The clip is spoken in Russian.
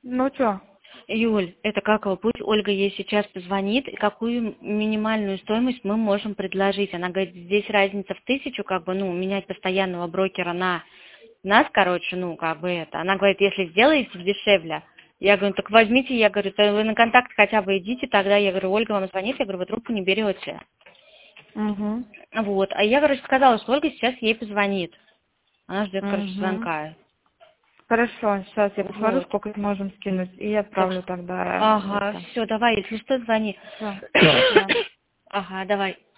Ну что? Юль, это как его, пусть Ольга ей сейчас позвонит, и какую минимальную стоимость мы можем предложить. Она говорит, здесь разница в 1000, как бы, ну, менять постоянного брокера на нас, короче, ну, как бы это. Она говорит, если сделаете дешевле, я говорю, так возьмите, я говорю, то вы на контакт хотя бы идите, тогда, я говорю, Ольга вам звонит, я говорю, вы трубку не берете. Угу. Вот, а я, короче, сказала, что Ольга сейчас ей позвонит. Она ждет, короче, Угу. звонка. Хорошо, сейчас я посмотрю, Вот. сколько сможем скинуть, и Так, отправлю тогда ага, это. все, давай, если что, звони. Все. Ага, давай.